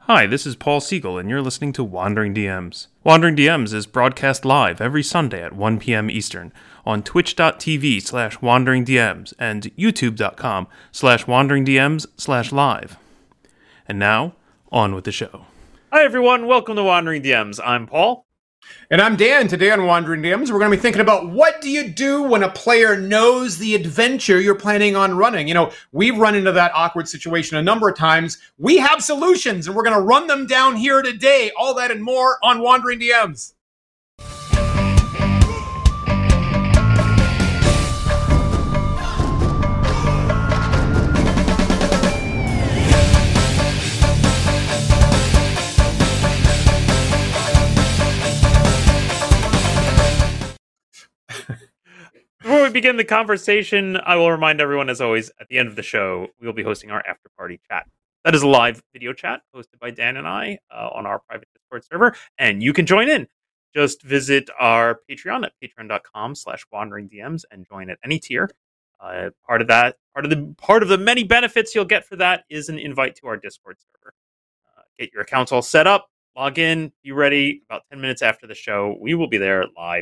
Hi, this is Paul Siegel, and you're listening to Wandering DMs. Wandering DMs is broadcast live every Sunday at 1 p.m. Eastern on twitch.tv/wanderingdms and youtube.com/wanderingdms/live. And now, on with the show. Hi everyone, welcome to Wandering DMs. I'm Paul. And I'm Dan. Today on Wandering DMs, we're going to be thinking about what do you do when a player knows the adventure you're planning on running. You know, we've run into that awkward situation a number of times. We have solutions, and we're going to run them down here today. All that and more on Wandering DMs. Before we begin the conversation, I will remind everyone, as always, at the end of the show, we will be hosting our after party chat. That is a live video chat hosted by Dan and I on our private Discord server, and you can join in. Just visit our Patreon at patreon.com/wanderingdms and join at any tier. Part of the many benefits you'll get for that is an invite to our Discord server. Get your accounts all set up, log in, be ready. About 10 minutes after the show, we will be there live.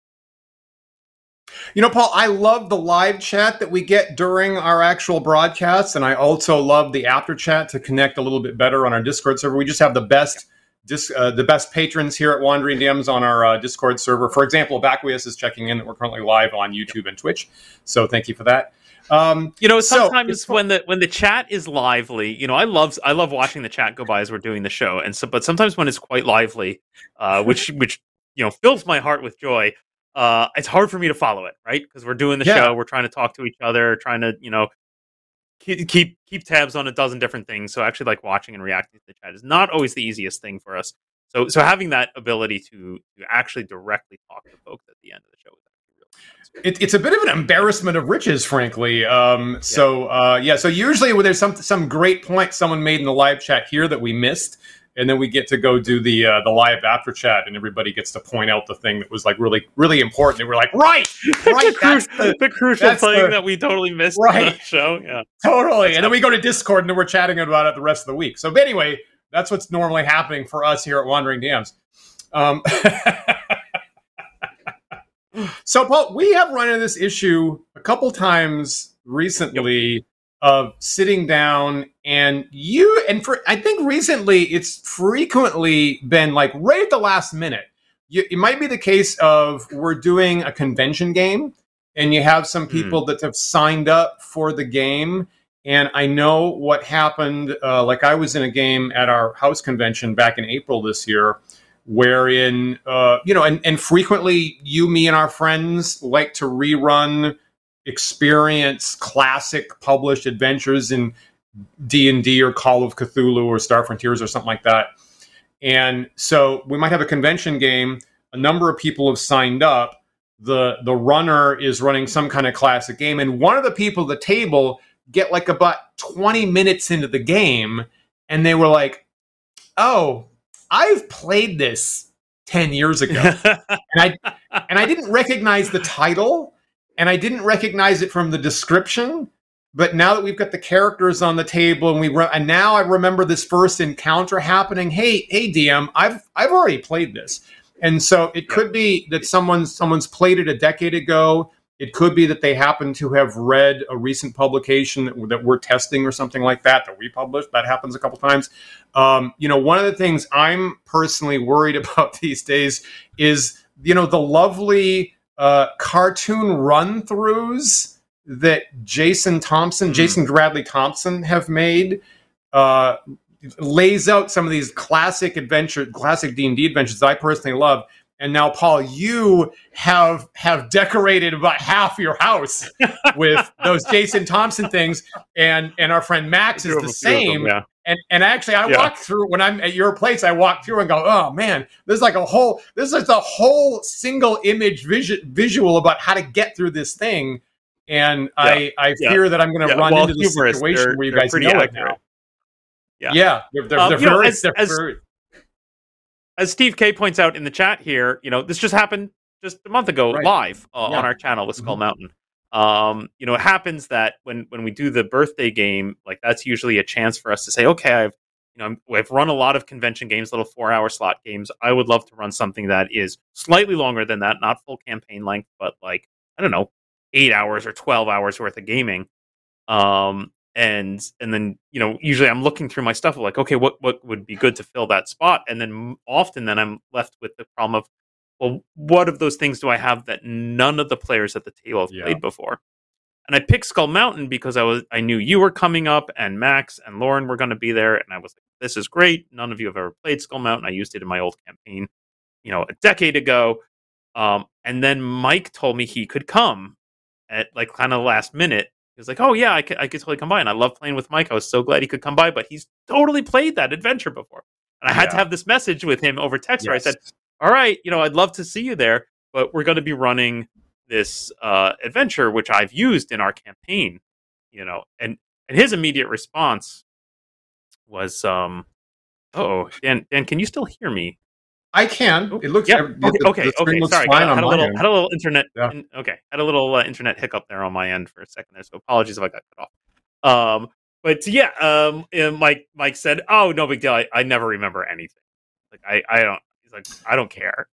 You know, Paul, I love the live chat that we get during our actual broadcasts, and I also love the after chat to connect a little bit better on our Discord server. We just have the best patrons here at Wandering DMs on our Discord server. For example, Backwius is checking in that we're currently live on YouTube and Twitch, so thank you for that. Sometimes when the chat is lively, I love watching the chat go by as we're doing the show, but sometimes when it's quite lively, which fills my heart with joy. It's hard for me to follow it, right? Because we're doing the show, we're trying to talk to each other, trying to, keep tabs on a dozen different things. So actually, like watching and reacting to the chat is not always the easiest thing for us. So having that ability to actually directly talk to folks at the end of the show is actually really nice. It's a bit of an embarrassment of riches, frankly. So usually when there's some great point someone made in the live chat here that we missed, and then we get to go do the live after chat, and everybody gets to point out the thing that was like really, really important. And we're like, right, the crucial thing that we totally missed on the show. Yeah, totally. And then we go to Discord, and then we're chatting about it the rest of the week. So, but anyway, that's what's normally happening for us here at Wandering DMs. So, Paul, we have run into this issue a couple times recently. Of sitting down I think recently it's frequently been like right at the last minute. It might be the case of we're doing a convention game and you have some people that have signed up for the game. And I know what happened. Like I was in a game at our house convention back in April this year, wherein, and frequently you, me, and our friends like to rerun experience classic published adventures in D&D or Call of Cthulhu or Star Frontiers or something like that. And so we might have a convention game. A number of people have signed up. The runner is running some kind of classic game. And one of the people at the table get like about 20 minutes into the game. And they were like, oh, I've played this 10 years ago. and I didn't recognize the title. And I didn't recognize it from the description, but now that we've got the characters on the table and now I remember this first encounter happening. Hey, DM, I've already played this, and so it could be that someone's played it a decade ago. It could be that they happen to have read a recent publication that we're testing or something like that we published. That happens a couple times. One of the things I'm personally worried about these days is the lovely cartoon run-throughs that Jason Bradley Thompson have made, lays out some of these classic D&D adventures that I personally love. And now, Paul, you have decorated about half your house with those Jason Thompson things, and our friend Max is the same. Them, yeah. And actually, I walk through when I'm at your place. I walk through and go, "Oh man, this is a whole single image visual about how to get through this thing." And I fear that I'm going to run into the situation where you guys know it now. They're very. As Steve K points out in the chat here, this just happened just a month ago live on our channel with Skull Mountain. It happens that when we do the birthday game, like that's usually a chance for us to say, okay, I've I've run a lot of convention games, little 4-hour slot games. I would love to run something that is slightly longer than that, not full campaign length, but like, I don't know, 8 hours or 12 hours worth of gaming. And then, usually I'm looking through my stuff of like, okay, what would be good to fill that spot? And then often then I'm left with the problem of, well, what of those things do I have that none of the players at the table have played before? And I picked Skull Mountain because I knew you were coming up and Max and Lauren were going to be there. And I was like, this is great. None of you have ever played Skull Mountain. I used it in my old campaign, a decade ago. And then Mike told me he could come at like kind of last minute. He was like, oh yeah, I could totally come by. And I love playing with Mike. I was so glad he could come by, but he's totally played that adventure before. And I had to have this message with him over text where I said, all right, I'd love to see you there, but we're going to be running this adventure, which I've used in our campaign, and his immediate response was, Dan, can you still hear me? I can. It looks okay. Looks sorry, fine I had a little internet. Yeah. Had a little internet hiccup there on my end for a second there. So apologies if I got cut off. But yeah, Mike said, "Oh, no big deal. I never remember anything. Like I don't." He's like, "I don't care."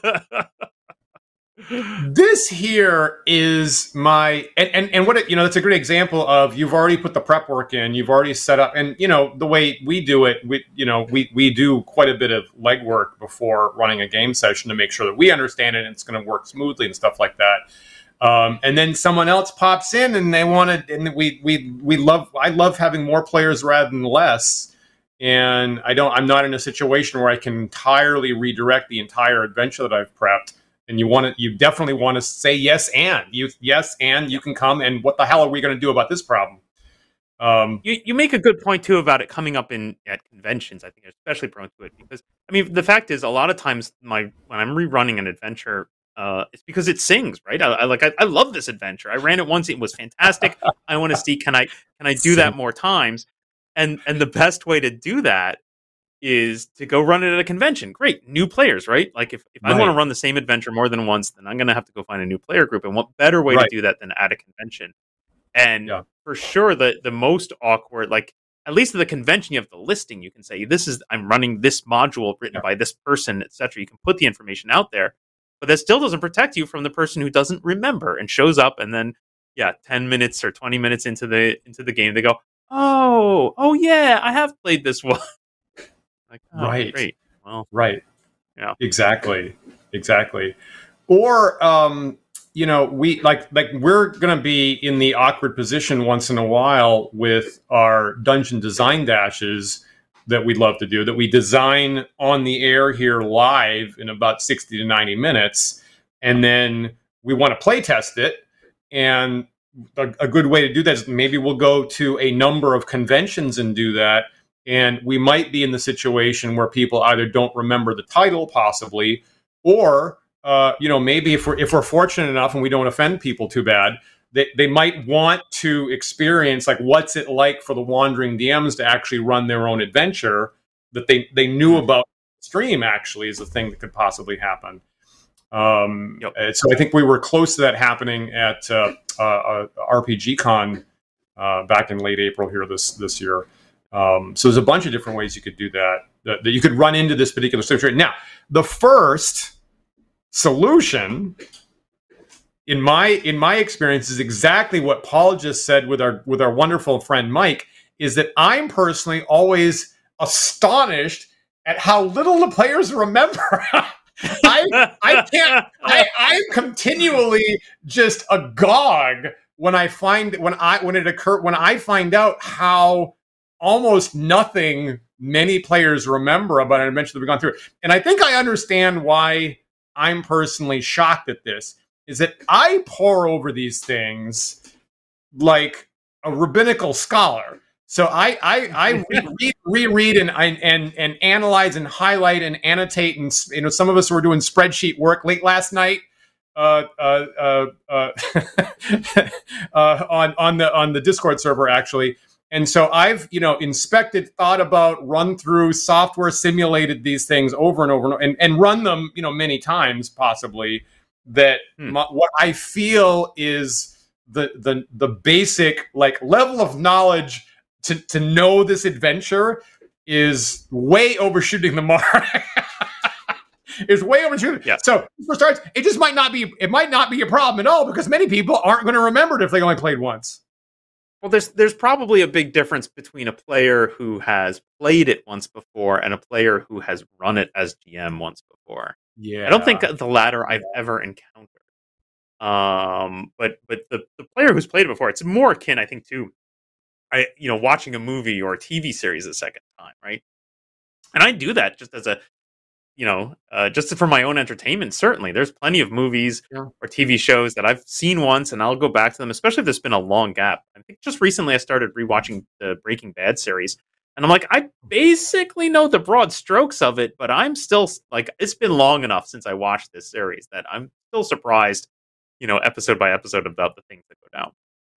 This here is my and what that's a great example of you've already put the prep work in, you've already set up, and the way we do it, we do quite a bit of legwork before running a game session to make sure that we understand it and it's going to work smoothly and stuff like that. And then someone else pops in and they want to, and I love having more players rather than less. And I'm not in a situation where I can entirely redirect the entire adventure that I've prepped. And you definitely want to say yes, and you can come. And what the hell are we going to do about this problem? You make a good point too about it coming up at conventions. I think you're especially prone to it because the fact is a lot of times when I'm rerunning an adventure, it's because it sings, right? I love this adventure. I ran it once; it was fantastic. I want to see can I do that more times? And the best way to do that is to go run it at a convention. Great. New players, right? Like if I want to run the same adventure more than once, then I'm going to have to go find a new player group. And what better way to do that than at a convention? And for sure, the most awkward, like at least at the convention, you have the listing. You can say, I'm running this module written by this person, etc. You can put the information out there, but that still doesn't protect you from the person who doesn't remember and shows up. And then, 10 minutes or 20 minutes into the game, they go, oh yeah, I have played this one. Like, right. Great. Well, right. Yeah. Exactly. Or, we're going to be in the awkward position once in a while with our dungeon design dashes that we'd love to do, that we design on the air here live in about 60 to 90 minutes. And then we want to play test it. And a good way to do that is maybe we'll go to a number of conventions and do that. And we might be in the situation where people either don't remember the title, possibly, or maybe if we're fortunate enough and we don't offend people too bad, they might want to experience like what's it like for the Wandering DMs to actually run their own adventure that they knew about. Stream actually is a thing that could possibly happen. So I think we were close to that happening at RPG Con back in late April here this year. So there's a bunch of different ways you could do that you could run into this particular situation. Now, the first solution, in my experience, is exactly what Paul just said with our wonderful friend Mike. Is that I'm personally always astonished at how little the players remember. I'm continually just agog when I find out how almost nothing many players remember about an adventure that we've gone through. And I think I understand why I'm personally shocked at this, is that I pore over these things like a rabbinical scholar. So I reread and analyze and highlight and annotate, and some of us were doing spreadsheet work late last night on the Discord server actually. And so I've, inspected, thought about, run through, software simulated these things over and over and run them, many times possibly. That what I feel is the basic like level of knowledge to know this adventure is way overshooting the mark. Is way overshooting. Yeah. So for starts, it just might not be. It might not be a problem at all because many people aren't going to remember it if they only played once. Well, there's probably a big difference between a player who has played it once before and a player who has run it as GM once before. Yeah. I don't think the latter I've ever encountered. But the player who's played it before, it's more akin, I think, to watching a movie or a TV series a second time, right? And I do that just as a just for my own entertainment. Certainly, there's plenty of movies or TV shows that I've seen once, and I'll go back to them, especially if there's been a long gap. I think just recently I started rewatching the Breaking Bad series, and I'm like, I basically know the broad strokes of it, but I'm still like, it's been long enough since I watched this series that I'm still surprised, episode by episode about the things that go down.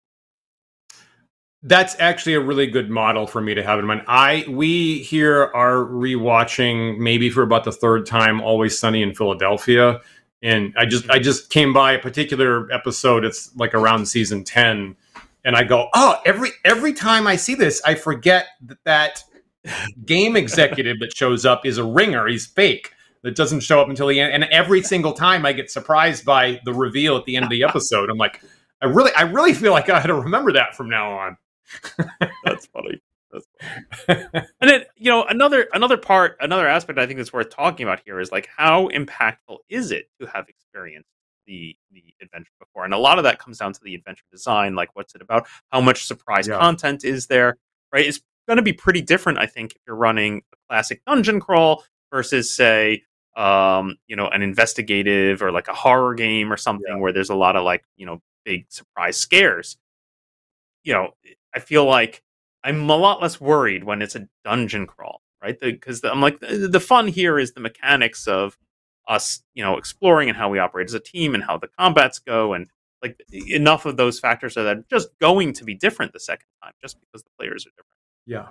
That's actually a really good model for me to have in mind. We here are rewatching maybe for about the third time Always Sunny in Philadelphia, and I just came by a particular episode. It's like around season 10, and I go, oh, every time I see this, I forget that game executive that shows up is a ringer. He's fake. That doesn't show up until the end, and every single time I get surprised by the reveal at the end of the episode. I'm like, I really feel like I had to remember that from now on. That's funny. And then, another aspect I think that's worth talking about here is like, how impactful is it to have experienced the adventure before? And a lot of that comes down to the adventure design, like what's it about, how much surprise content is there, right? It's going to be pretty different, I think, if you're running a classic dungeon crawl versus, say, an investigative or like a horror game or something where there's a lot of like, big surprise scares. I feel like I'm a lot less worried when it's a dungeon crawl, right? Because I'm like, the fun here is the mechanics of us, exploring and how we operate as a team and how the combats go. And like, enough of those factors are that just going to be different the second time, just because the players are different. Yeah.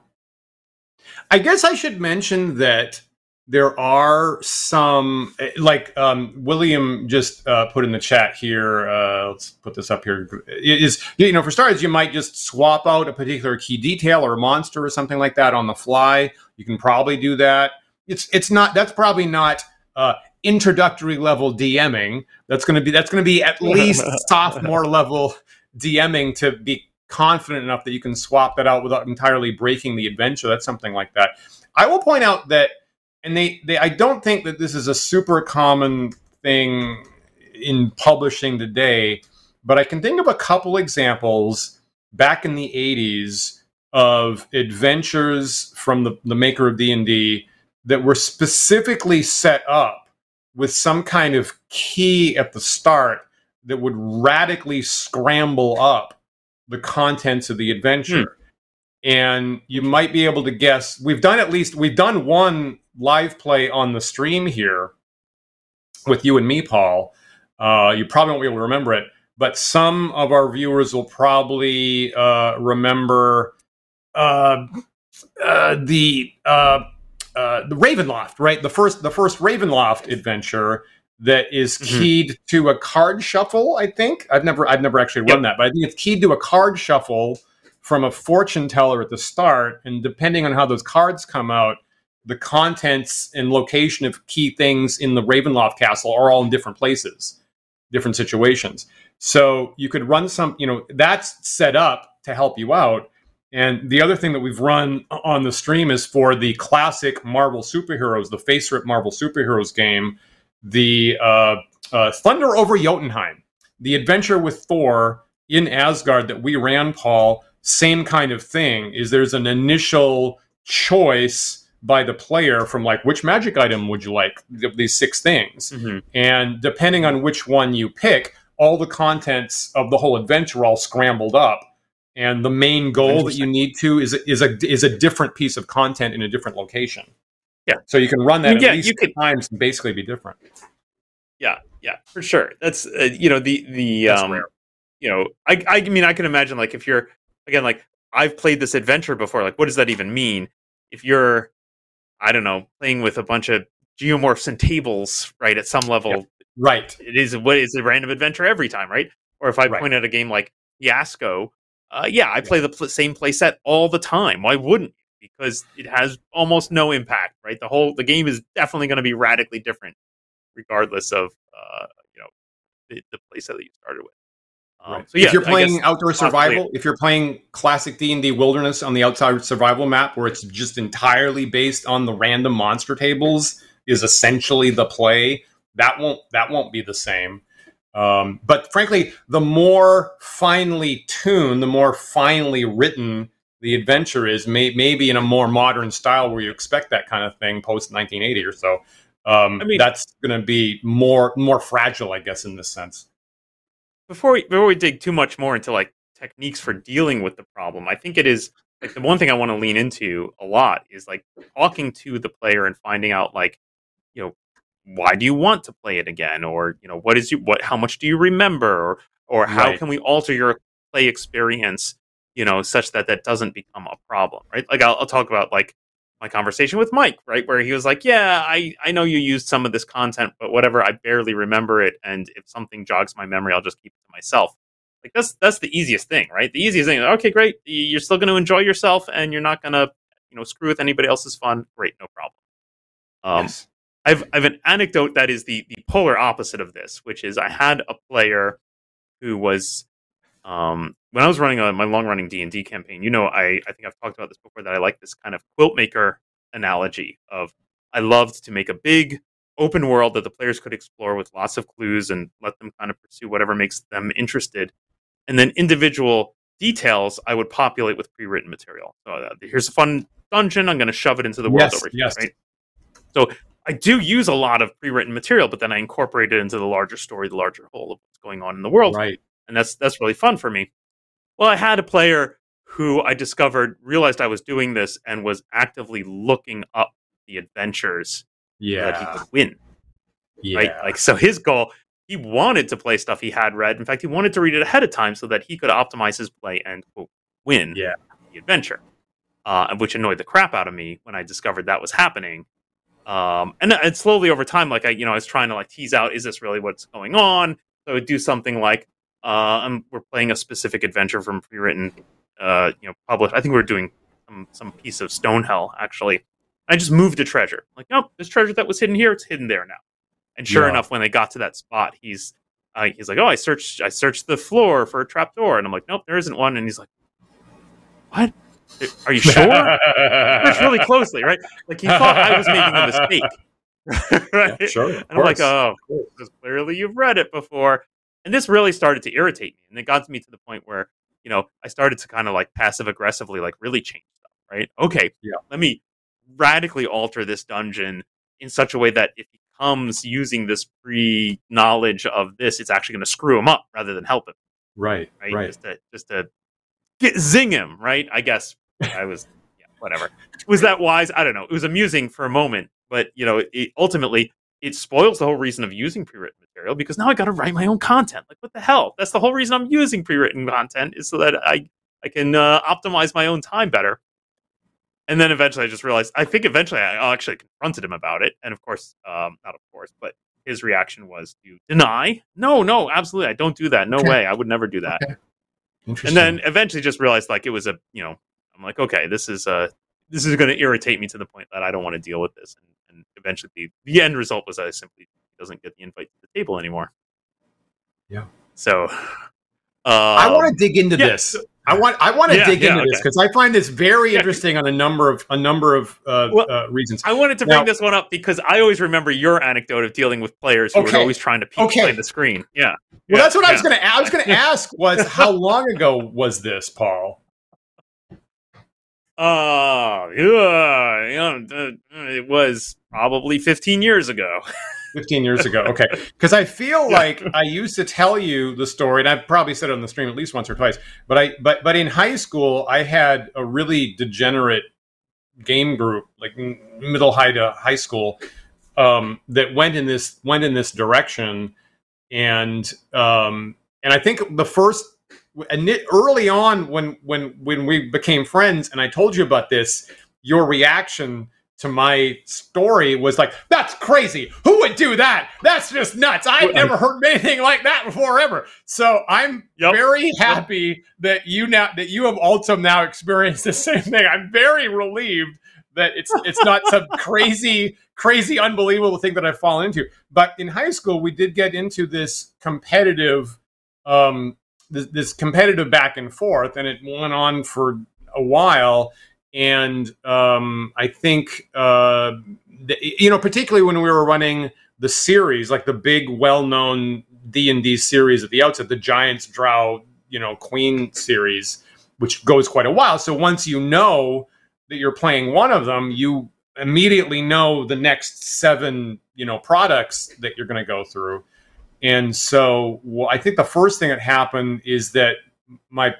I guess I should mention that there are some, like William just put in the chat here. Let's put this up here. For starters, you might just swap out a particular key detail or a monster or something like that on the fly. You can probably do that. That's probably not introductory level DMing. That's going to be at least sophomore level DMing to be confident enough that you can swap that out without entirely breaking the adventure. That's something like that. I will point out that. And I don't think that this is a super common thing in publishing today, but I can think of a couple examples back in the 80s of adventures from the maker of D&D that were specifically set up with some kind of key at the start that would radically scramble up the contents of the adventure. And you might be able to guess. We've done one live play on the stream here with you and me, Paul. You probably won't be able to remember it, but some of our viewers will probably remember the Ravenloft, right? The first Ravenloft adventure that is keyed to a card shuffle. I think I've never actually run that, but I think it's keyed to a card shuffle from a fortune teller at the start, and depending on how those cards come out, the contents and location of key things in the Ravenloft castle are all in different places, different situations. So you could run that's set up to help you out. And the other thing that we've run on the stream is for the classic Marvel superheroes, the Face Rip Marvel superheroes game, the Thunder over Jotunheim, the adventure with Thor in Asgard that we ran, Paul. Same kind of thing. Is there's an initial choice by the player from like, which magic item would you like? These 6 things. And depending on which one you pick, all the contents of the whole adventure are all scrambled up. And the main goal that you need to is a different piece of content in a different location. Yeah. So you can run that at least 2 times and basically be different. Yeah, for sure. That's that's rare. I mean, I can imagine, like, if you're, again, like, I've played this adventure before, like, what does that even mean? If you're, I don't know, playing with a bunch of geomorphs and tables, right, at some level, right, it is a random adventure every time, right? Or if I point at a game like Fiasco, I play the same play set all the time. Why wouldn't you? because it has almost no impact, right? The game is definitely going to be radically different regardless of the place that you started with. Right. So yeah, if you're I playing guess outdoor possibly- survival, if you're playing classic D&D Wilderness on the outside survival map, where it's just entirely based on the random monster tables, is essentially the play. That won't be the same. But frankly, the more finely tuned, the more finely written the adventure is, maybe in a more modern style where you expect that kind of thing post 1980 or so. That's going to be more fragile, I guess, in this sense. Before we dig too much more into like techniques for dealing with the problem, I think it is like the one thing I want to lean into a lot is like talking to the player and finding out like, why do you want to play it again, or how much do you remember, or how Right. can we alter your play experience, such that doesn't become a problem, right? Like I'll talk about like my conversation with Mike, right, where he was like, yeah, I know you used some of this content, but whatever, I barely remember it, and if something jogs my memory, I'll just keep it to myself. Like that's the easiest thing, right? The easiest thing, okay, great, you're still going to enjoy yourself, and you're not going to screw with anybody else's fun. Great, no problem. Yes. I've an anecdote that is the polar opposite of this, which is I had a player who was when I was running my long running D&D campaign. I think I've talked about this before, that I like this kind of quilt maker analogy of, I loved to make a big open world that the players could explore with lots of clues and let them kind of pursue whatever makes them interested, and then individual details I would populate with pre-written material. So here's a fun dungeon, I'm going to shove it into the world over here, right? So I do use a lot of pre-written material, but then I incorporate it into the larger story, the larger whole of what's going on in the world. Right. And that's really fun for me. Well, I had a player who I realized I was doing this and was actively looking up the adventures that he could win. Yeah. Right? Like, so his goal, he wanted to play stuff he had read. In fact, he wanted to read it ahead of time so that he could optimize his play and, quote, win the adventure. Which annoyed the crap out of me when I discovered that was happening. And slowly over time, like I was trying to like tease out, is this really what's going on? So I would do something like, we're playing a specific adventure from pre-written, published. I think we were doing some piece of Stonehell, actually. I just moved a treasure. Like, nope, this treasure that was hidden here, it's hidden there now. And sure enough, when they got to that spot, he's like, oh, I searched the floor for a trapdoor, and I'm like, nope, there isn't one. And he's like, what? Are you sure? Search really closely, right? Like he thought I was making a mistake. Right? Yeah, sure. And I'm like, oh, because clearly you've read it before. And this really started to irritate me. And it got me to the point where, I started to kind of like passive aggressively, like really change stuff, right? Okay, let me radically alter this dungeon in such a way that if he comes using this pre-knowledge of this, it's actually going to screw him up rather than help him. Right. Just to zing him, right? I guess I was, whatever. Was that wise? I don't know. It was amusing for a moment, but ultimately it spoils the whole reason of using pre-written material, because now I got to write my own content. Like, what the hell? That's the whole reason I'm using pre-written content, is so that I can optimize my own time better. And then eventually I just realized, I actually confronted him about it. And of course, not of course, but his reaction was to deny. No, absolutely. I don't do that. No way. I would never do that. Okay. And then eventually just realized, like, it was I'm like, okay, this is going to irritate me to the point that I don't want to deal with this. And eventually the end result was that I simply doesn't get the invite to the table anymore. Yeah. So I want to dig into this. I want to dig into this because I find this very interesting on a number of reasons. I wanted to bring this one up because I always remember your anecdote of dealing with players who were always trying to peek behind the screen. Yeah. Well, that's what I was going to. I was going to ask was, how long ago was this, Paul? It was probably 15 years ago. 15 years ago. Okay. Because I feel like I used to tell you the story, and I've probably said it on the stream at least once or twice, but in high school, I had a really degenerate game group, like middle high to high school, that went in this direction. And I think the first, early on when we became friends, and I told you about this, your reaction to my story was like, that's crazy. Who would do that? That's just nuts. I've never heard anything like that before ever. So I'm very happy that you have also now experienced the same thing. I'm very relieved that it's not some crazy, unbelievable thing that I've fallen into. But in high school, we did get into this competitive, this competitive back and forth, and it went on for a while. And I think, particularly when we were running the series, like the big, well-known D&D series at the outset, the Giants, Drow, Queen series, which goes quite a while. So once you know that you're playing one of them, you immediately know the next 7, products that you're going to go through. And so I think the first thing that happened is that one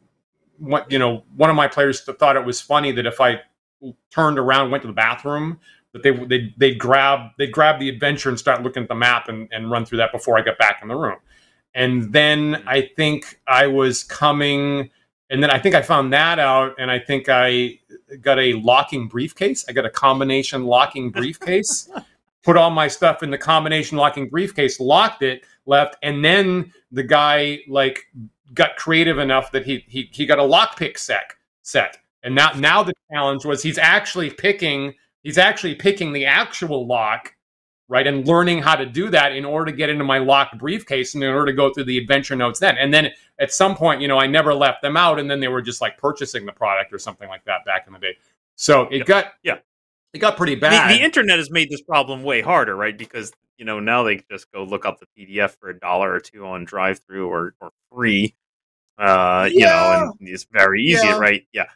of my players thought it was funny that if I turned around, went to the bathroom, that they'd grab the adventure and start looking at the map and run through that before I got back in the room. And then I think I was coming, and then I think I found that out, and I think I got a locking briefcase. I got a combination locking briefcase, put all my stuff in the combination locking briefcase, locked it, left, and then the guy got creative enough that he got a lockpick set. And now the challenge was he's actually picking the actual lock, right, and learning how to do that in order to get into my locked briefcase and in order to go through the adventure notes then. And then at some point, I never left them out, and then they were just like purchasing the product or something like that back in the day. So it got pretty bad. The internet has made this problem way harder, right? Because now they just go look up the PDF for $1 or $2 on drive-through or free. And it's very easy, right? Yeah.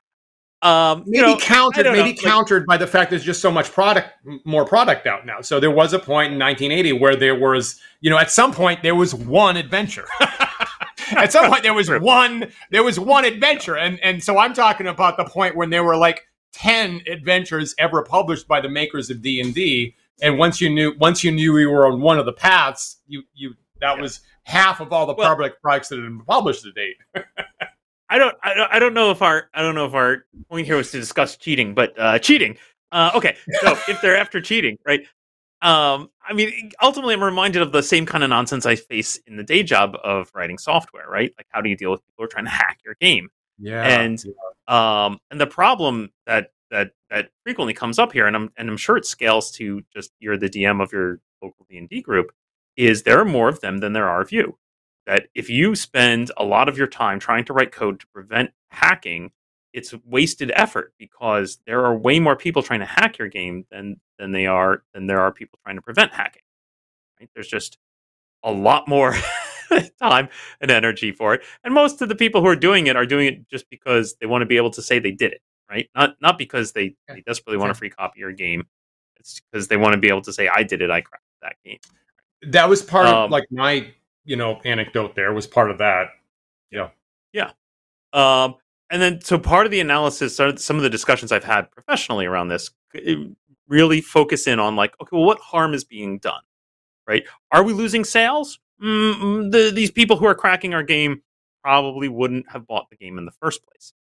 Countered by the fact there's just so much more product out now. So there was a point in 1980 where there was, at some point there was one adventure. At some point there was one adventure, and so I'm talking about the point when there were like 10 adventures ever published by the makers of D&D, and once you knew we were on one of the paths, was half of all the public products that had been published to date. I don't know if our point here was to discuss cheating, but cheating. Okay, so if they're after cheating, right? Ultimately, I'm reminded of the same kind of nonsense I face in the day job of writing software, right? Like, how do you deal with people who are trying to hack your game? Yeah, and the problem that frequently comes up here, and I'm sure it scales to just you're the DM of your local D&D group, is there are more of them than there are of you. That if you spend a lot of your time trying to write code to prevent hacking, it's wasted effort because there are way more people trying to hack your game than there are people trying to prevent hacking. Right? There's just a lot more time and energy for it, and most of the people who are doing it just because they want to be able to say they did it, right? Not because they desperately want a free copy of your game. It's because they want to be able to say, I did it, I cracked that game. That was part of my anecdote. There was part of that. Yeah. And then, so part of the analysis, some of the discussions I've had professionally around this, really focus in on okay, well, what harm is being done, right? Are we losing sales? These people who are cracking our game probably wouldn't have bought the game in the first place,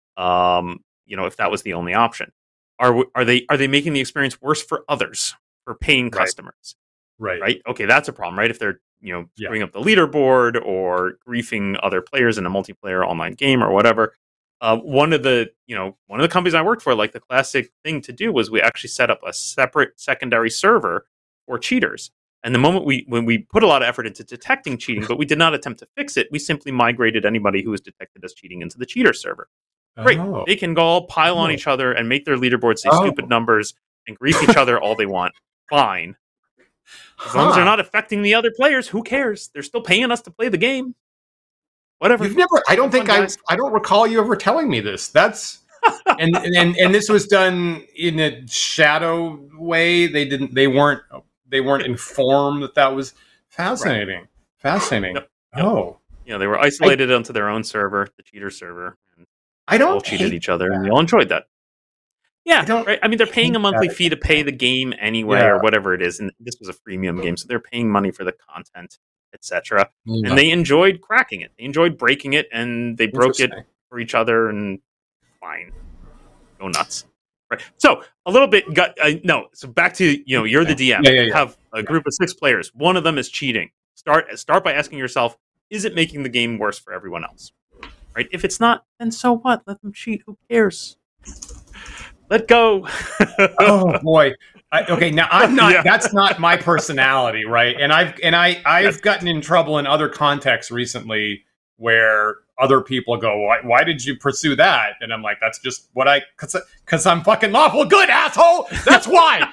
if that was the only option. Are they making the experience worse for others, for paying customers? Right. Okay, that's a problem, right? If they're screwing up the leaderboard or griefing other players in a multiplayer online game or whatever. One of the companies I worked for, like, the classic thing to do was we actually set up a separate secondary server for cheaters. And the moment when we put a lot of effort into detecting cheating, but we did not attempt to fix it, we simply migrated anybody who was detected as cheating into the cheater server. Great. Oh. They can go all pile on each other and make their leaderboards say stupid numbers and grief each other all they want. Fine. As long as they're not affecting the other players, who cares? They're still paying us to play the game. Whatever. I don't recall you ever telling me this. That's and this was done in a shadow way. They weren't informed that was fascinating. Right. Fascinating. Yep. Oh. They were isolated onto their own server, the cheater server. And they all cheated each other, and we all enjoyed that. Yeah, right. They're paying a monthly fee to pay the game anyway, or whatever it is. And this was a freemium game, so they're paying money for the content, etc. And they enjoyed cracking it. They enjoyed breaking it, and they broke it for each other. And fine, go nuts. Right. So a little bit no. So back to you're the DM. Yeah. You have a group of 6 players. One of them is cheating. Start by asking yourself, is it making the game worse for everyone else? Right. If it's not, then so what? Let them cheat. Who cares? Let go. Oh boy. Okay, now I'm not. Yeah. That's not my personality, right? And I've gotten in trouble in other contexts recently where other people go, "Why did you pursue that?" And I'm like, "That's just what because I'm fucking lawful good, asshole. That's why."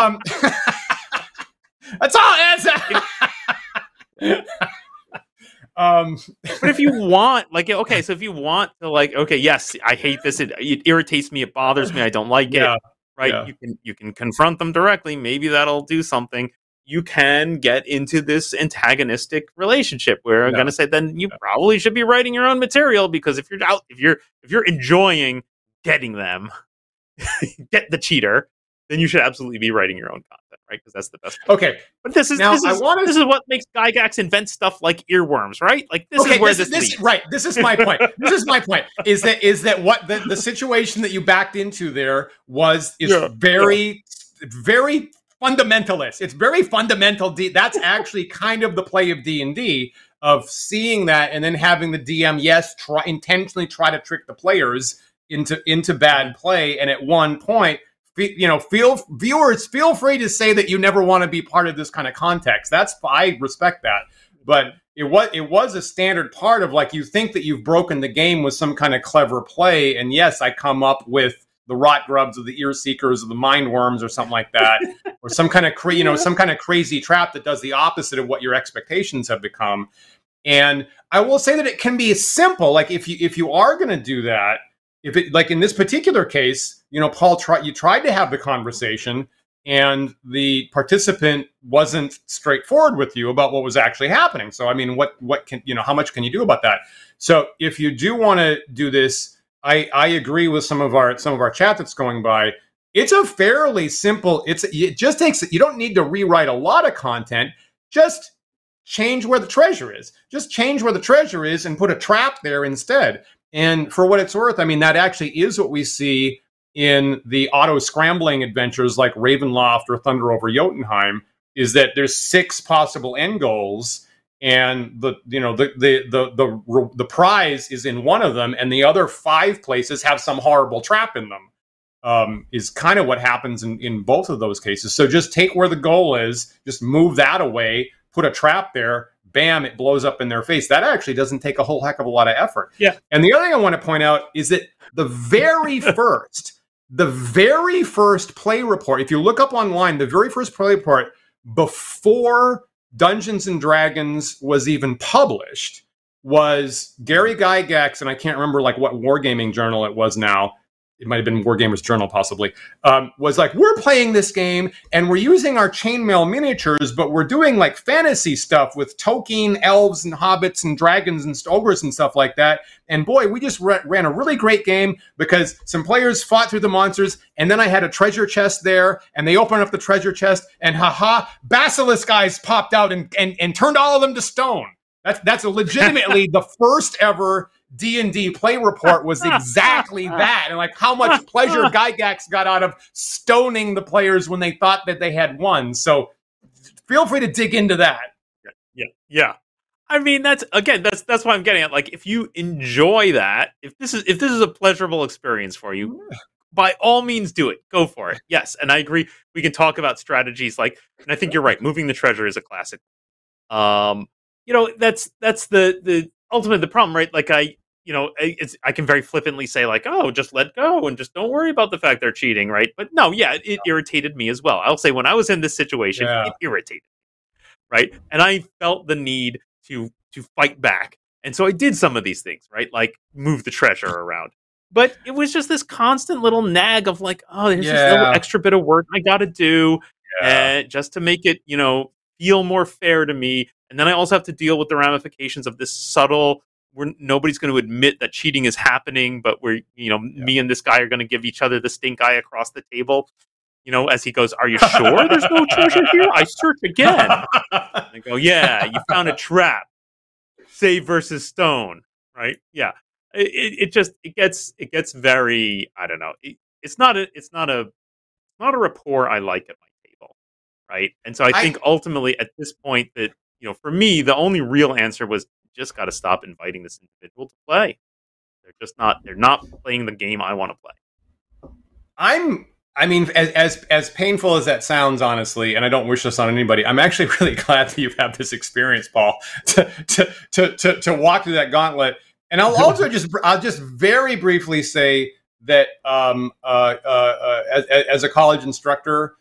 That's all. But if you want, so if you want to, okay, yes, I hate this. It irritates me. It bothers me. I don't like it. Right? Yeah. You can confront them directly. Maybe that'll do something. You can get into this antagonistic relationship where I'm going to say, then you probably should be writing your own material, because if you're enjoying getting them, get the cheater, then you should absolutely be writing your own content, right? Because that's the best. Okay, but this is what makes Gygax invent stuff like earworms, right? Like this is where this leads. Right. This is my point. This is my point. Is that what the situation that you backed into there is very fundamentalist. It's very fundamental. That's actually kind of the play of D&D, of seeing that and then having the DM intentionally try to trick the players into bad play, and at one point, viewers feel free to say that you never want to be part of this kind of context. I respect that, but it was a standard part of, like, you think that you've broken the game with some kind of clever play, and yes, I come up with the rot grubs or the ear seekers or the mind worms or something like that, or some kind of some kind of crazy trap that does the opposite of what your expectations have become. And I will say that it can be simple. Like, if you are going to do that, if it, like in this particular case, Paul tried to have the conversation, and the participant wasn't straightforward with you about what was actually happening. So, I mean, what can, how much can you do about that? So if you do want to do this, I agree with some of our chat that's going by. It's a fairly simple, it just takes, you don't need to rewrite a lot of content. Just change where the treasure is. Just change where the treasure is and put a trap there instead. And for what it's worth, I mean, that actually is what we see in the auto-scrambling adventures like Ravenloft or Thunder over Jotunheim, is that there's 6 possible end goals, and the prize is in one of them, and the other 5 places have some horrible trap in them. Is kind of what happens in both of those cases. So just take where the goal is, just move that away, put a trap there, bam, it blows up in their face. That actually doesn't take a whole heck of a lot of effort. Yeah. And the other thing I want to point out is that the very first play report, if you look up online, the very first play report before Dungeons and Dragons was even published was Gary Gygax, and I can't remember what wargaming journal it was now. It might have been Wargamers Journal, possibly, was like, we're playing this game and we're using our chainmail miniatures, but we're doing like fantasy stuff with Tolkien, elves and hobbits and dragons and ogres and stuff like that. And boy, we just ran a really great game because some players fought through the monsters, and then I had a treasure chest there, and they opened up the treasure chest, and basilisk guys popped out and turned all of them to stone. That's legitimately the first ever D&D play report was exactly that. And like how much pleasure Gygax got out of stoning the players when they thought that they had won. So feel free to dig into that. Yeah. I mean, that's what I'm getting at. Like, if you enjoy that, if this is a pleasurable experience for you, by all means do it. Go for it. Yes. And I agree. We can talk about strategies and I think you're right. Moving the treasure is a classic. That's the ultimate the problem, right? Like I can very flippantly say oh, just let go and just don't worry about the fact they're cheating, right? But no, it irritated me as well. I'll say when I was in this situation, it irritated me, right? And I felt the need to fight back. And so I did some of these things, right? Like move the treasure around. But it was just this constant little nag of there's this little extra bit of work I got to do just to make it, feel more fair to me. And then I also have to deal with the ramifications of this subtle, where nobody's going to admit that cheating is happening, but me and this guy are going to give each other the stink eye across the table. As he goes, "Are you sure there's no treasure here? I search again." I go, "Yeah, you found a trap. Save versus stone." Right? Yeah. It gets very, I don't know. it's not a rapport I like at my table, right? And so I think ultimately at this point that, for me, the only real answer was just got to stop inviting this individual to play. They're not playing the game I want to play. I mean, as painful as that sounds, honestly, and I don't wish this on anybody, I'm actually really glad that you've had this experience, Paul, to walk through that gauntlet. And I'll also just very briefly say that as a college instructor,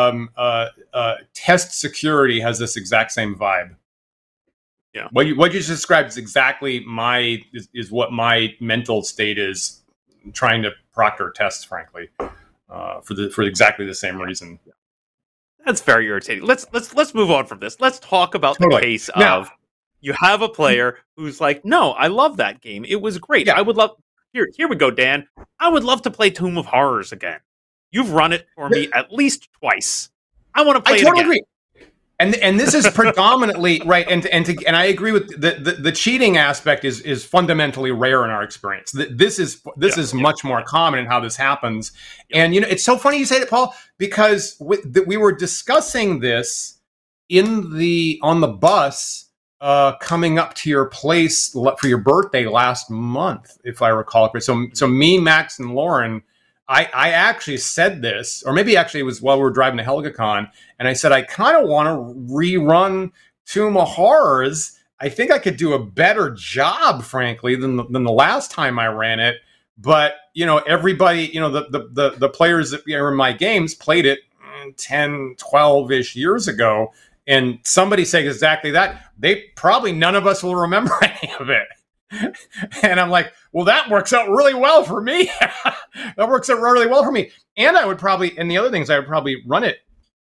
test security has this exact same vibe. Yeah, what you just described is exactly is what my mental state is trying to proctor tests, frankly. For exactly the same reason. That's very irritating. Let's move on from this. Let's talk about the case of you have a player who's like, no, I love that game. It was great. Yeah. I would love. Here we go, Dan. I would love to play Tomb of Horrors again. You've run it for me at least twice. I want to play it again. Agree. And this is predominantly right, and I agree with the cheating aspect is fundamentally rare in our experience. This is much more common in how this happens. And it's so funny you say that, Paul, because we were discussing this on the bus coming up to your place for your birthday last month, if I recall correctly. So me, Max, and Lauren. I actually said this, or maybe actually it was while we were driving to HelgaCon, and I said I kind of want to rerun Tomb of Horrors. I think I could do a better job, frankly, than the last time I ran it. But everybody, the players that are in my games played it 10, 12-ish years ago, and somebody said exactly that. Probably none of us will remember any of it. And I'm like, well, that works out really well for me. That works out really well for me. And I would probably run it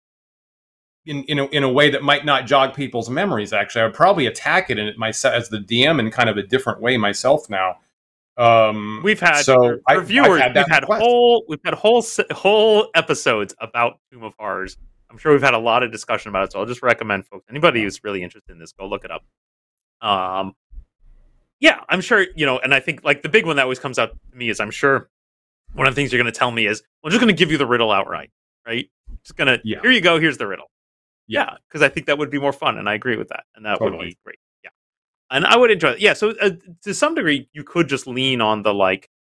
in a way that might not jog people's memories. Actually, I would probably attack it in it myself as the DM in kind of a different way myself now. We've had for viewers. We've had whole episodes about Tomb of Horrors. I'm sure we've had a lot of discussion about it. So I'll just recommend folks, anybody who's really interested in this, go look it up. Yeah, I'm sure, and I think like the big one that always comes out to me is I'm sure one of the things you're going to tell me is, I'm just going to give you the riddle outright, right? Just going to, here you go, here's the riddle. Yeah, because I think that would be more fun, and I agree with that, and that would be great. Yeah, and I would enjoy it. Yeah, so to some degree, you could just lean on the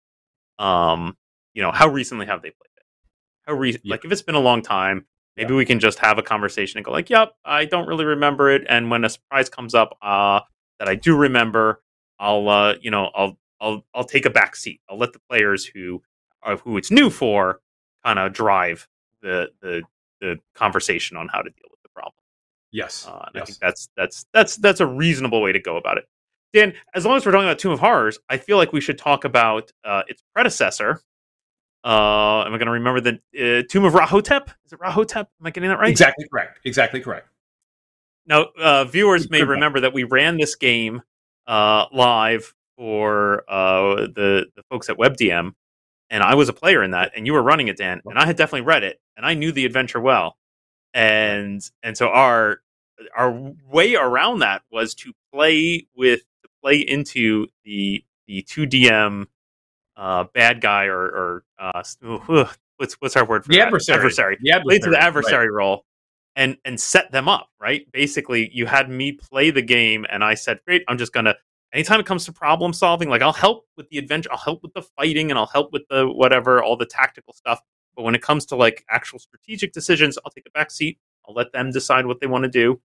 how recently have they played it? Like if it's been a long time, maybe we can just have a conversation and go like, yep, I don't really remember it, and when a surprise comes up that I do remember, I'll take a back seat. I'll let the players who it's new for kind of drive the conversation on how to deal with the problem. Yes, I think that's a reasonable way to go about it. Dan, as long as we're talking about Tomb of Horrors, I feel like we should talk about its predecessor. Am I going to remember the Tomb of Rahotep? Is it Rahotep? Am I getting that right? Exactly correct. Now, viewers may remember that we ran this game live for the folks at WebDM, and I was a player in that, and you were running it, Dan, and I had definitely read it, and I knew the adventure well, and so our way around that was to play into the 2DM bad guy or what's our word for the that? Adversary. Play to the adversary role. And set them up, right? Basically, you had me play the game, and I said, great, I'm just going to, anytime it comes to problem solving, like I'll help with the adventure, I'll help with the fighting, and I'll help with the whatever, all the tactical stuff. But when it comes to like actual strategic decisions, I'll take a back seat. I'll let them decide what they want to do.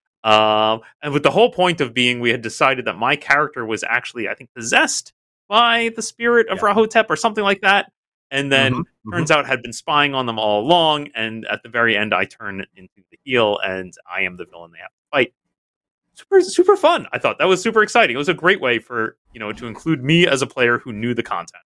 And with the whole point of being, we had decided that my character was actually, I think, possessed by the spirit of Rahotep or something like that. And then turns out had been spying on them all along. And at the very end, I turn into the heel, and I am the villain they have to fight. Super, super fun. I thought that was super exciting. It was a great way for, to include me as a player who knew the content.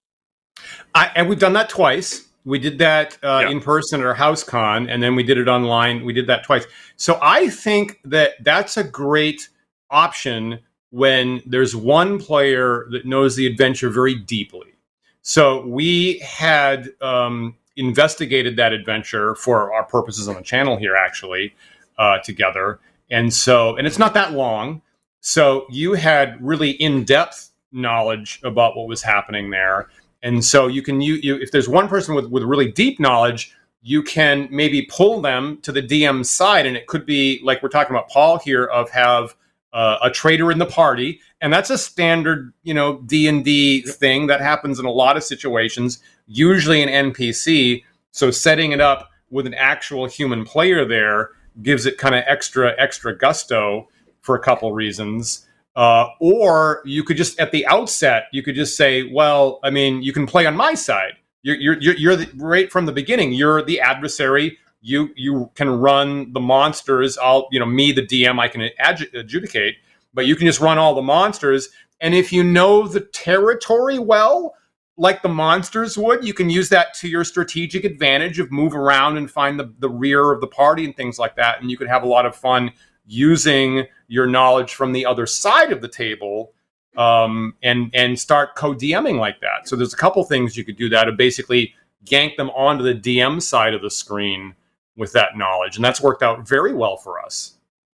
And we've done that twice. We did that in person at our HouseCon, and then we did it online. We did that twice. So I think that that's a great option when there's one player that knows the adventure very deeply. So we had investigated that adventure for our purposes on the channel here, actually, together. And it's not that long. So you had really in-depth knowledge about what was happening there. And so you can if there's one person with really deep knowledge, you can maybe pull them to the DM side, and it could be like we're talking about Paul here of have a traitor in the party, and that's a standard D&D thing that happens in a lot of situations, usually an NPC. So setting it up with an actual human player there gives it kind of extra gusto for a couple reasons. Or you could just at the outset you could just say, well, I mean, you can play on my side. You're right from the beginning. You're the adversary. You can run the monsters. Me, the DM, I can adjudicate, but you can just run all the monsters. And if you know the territory well, like the monsters would, you can use that to your strategic advantage of move around and find the rear of the party and things like that. And you could have a lot of fun using your knowledge from the other side of the table and start co-DMing like that. So there's a couple things you could do that to basically gank them onto the DM side of the screen with that knowledge. And that's worked out very well for us.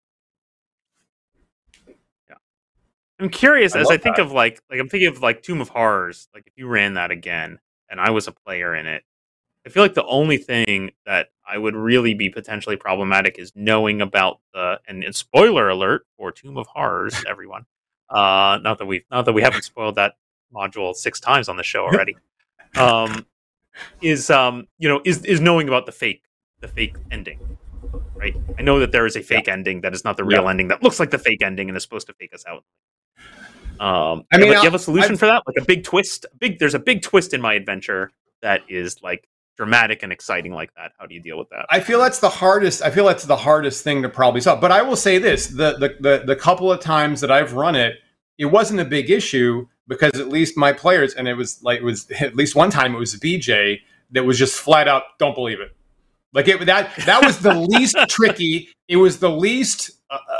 Yeah. I'm curious as I think of I'm thinking of like Tomb of Horrors. Like if you ran that again and I was a player in it, I feel like the only thing that I would really be potentially problematic is knowing about and spoiler alert for Tomb of Horrors, everyone. Not that we haven't spoiled that module 6 times on the show already. Is knowing about the fake ending, right? I know that there is a fake ending that is not the real ending that looks like the fake ending and is supposed to fake us out. Do you have a solution for that? Like a big twist? There's a big twist in my adventure that is like dramatic and exciting like that. How do you deal with that? I feel that's the hardest thing to probably solve. But I will say this: the couple of times that I've run it, it wasn't a big issue because at least my players, and it was at least one time it was BJ that was just flat out don't believe it. Like that was the least tricky. It was the least.